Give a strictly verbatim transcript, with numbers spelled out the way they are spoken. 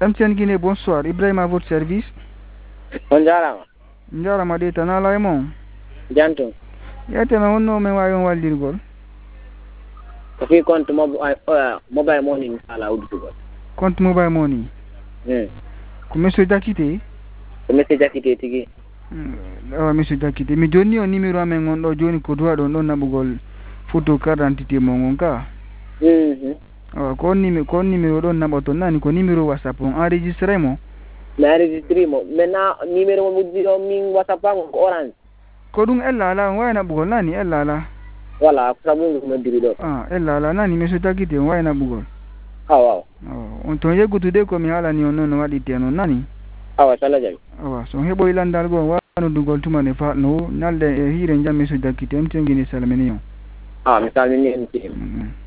M T N Guinée, bonsoir. Ibrahim à votre service. Bonjour. Njara ma de tanala mon. Janto. Yate ma wonno men wayon waldirgol. Ko fi compte mobile mobile money ala udugol. Compte mobile money. Hmm. Ko monsieur Dakite? Ko monsieur Dakite tigi. Ah monsieur Dakite, mi joni o numéro amen on do joni ko duwa don don nabugol photo carte d'identité mon on ka. Mhm. Ah ko numéro ko numéro don naboto nani ko numéro WhatsApp on enregistré mo. Na enregistré mo. Maintenant numéro mo mudiro min WhatsApp ko orange. Ko dum ella la wayna bugol nani ella la. Voilà, ko sabu mo diri do. Ah ella la nani monsieur Dakite wayna bugol. Awa. Oh on to yegutude ko mi hala ni on non wadi teno nani. Awa sala jabi. Awa so hebo ilandal go wano dugol tumane fa no nalde e hire jam monsieur Dakite M T N Guinée salmeni on. Ah mi salmini en